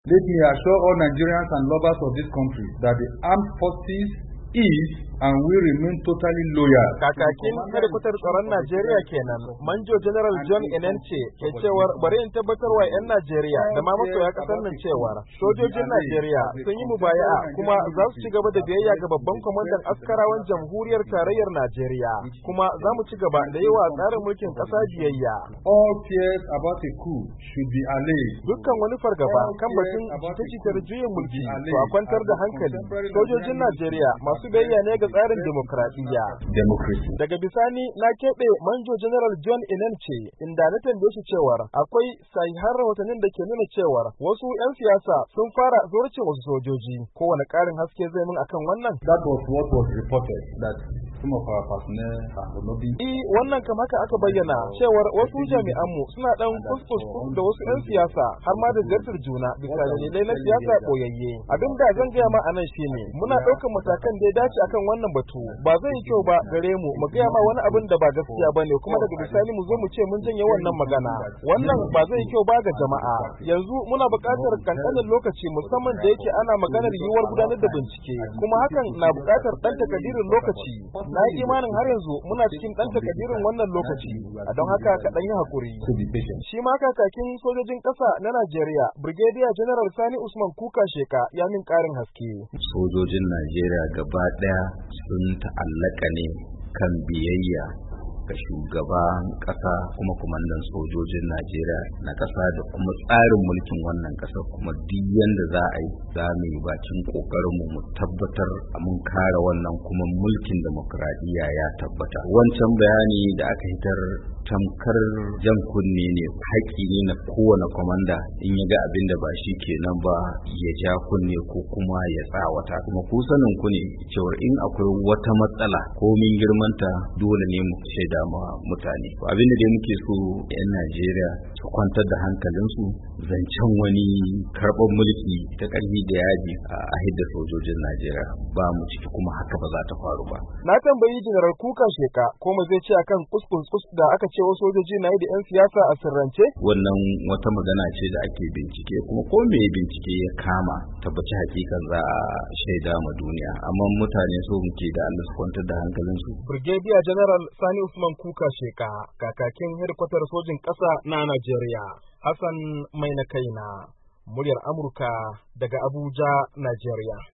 Let me assure all Nigerians and lovers of this country that the armed forces is and will remain totally loyal. Kakakin hedikwatar tsaron Najeriya kenan, Manjo General John Enenche ke cewar bari in tabbatarwa 'yan Najeriya da ma masoya kasar nan cewar sojojin Najeriya sun yi mubaya'a kuma za su ci gaba da biyayya ga babban kwamandan askarawan jamhuriyar tarayyar Najeriya, kuma za mu ci gaba da yi wa tsarin mulkin ƙasa biyayya. All fears about a coup should be allayed. Dukkan wani fargaba kan batun jita-jitar juyin mulki to a kwantar da hankali. Sojojin Najeriya masu biyayya ne ga tsarin demokradiyya. Daga bisani na keɓe Manjo General John Enenche inda na tambaye shi cewar akwai sahihan rahotannin da ke nuna cewar wasu 'yan siyasa sun fara zorcin wasu sojoji. Kowane ƙarin haske zai min akan wannan? That was what was reported, that some of our personnel have not been. Wannan kam haka aka bayyana cewar wasu jami'anmu suna dan kuskus da wasu 'yan siyasa har ma da ziyartar juna bisa dalilai na siyasa boyayye. Abin da zan gaya ma anan shine muna ɗaukar matakan da ya dace akan wannan batu. Ba zai yi kyau ba gare mu gaya ma wani abin da ba gaskiya bane kuma daga bisani mu zo mu ce mun janye wannan magana. Wannan ba zai yi kyau ba ga jama'a. Yanzu muna buƙatar kankanin lokaci musamman da yake ana maganar yiwuwar gudanar da bincike, kuma hakan na buƙatar ɗan takadirin lokaci. Na yi imanin har yanzu muna cikin ɗan takadirin wannan lokaci, a don haka ka ɗan yi haƙuri. Shi ma kakakin sojojin ƙasa na Najeriya, Brigadier General Sani Usman Kuka Sheka ya min ƙarin haske. Sojojin Najeriya gaba ɗaya sun ta'allaka ne kan biyayya ga shugaban ƙasa kuma kwamandan sojojin Najeriya na ƙasa da kuma tsarin mulkin wannan ƙasa, kuma duk yanda za a yi za mu yi bakin ƙoƙarinmu mu tabbatar mun kare wannan kuma mulkin demokradiyya ya tabbata. Wancan bayani da aka hitar tamkar jan kunne ne, haƙƙi ne na kowane kwamanda in ya ga abin da ba shi kenan ba ya ja kunne ko kuma ya tsawata. Kuma ku sanin ku ne cewar in akwai wata matsala ko min girmanta dole ne mu shaida ma mutane. Abin da dai muke so 'yan Najeriya su kwantar da hankalinsu, zancen wani karɓar mulki ta ƙarfi da yaji a hidda sojojin Najeriya ba mu ciki, kuma haka ba za ta faru ba. Na tambayi General Kuka Sheka ko mu zai ce akan kuskus da aka ce wasu sojoji na yi da 'yan siyasa a sirrance? Wannan wata magana ce da ake bincike, kuma ko me bincike ya kama tabbaci hakikan za a shaida ma duniya, amma mutane so muke da Allah su kwantar da hankalinsu. Brigadier General Sani Usman Kuka Sheka, kakakin hedikwatar sojin ƙasa na Najeriya. Hassan Mai na kaina, muryar Amurka daga Abuja, Najeriya.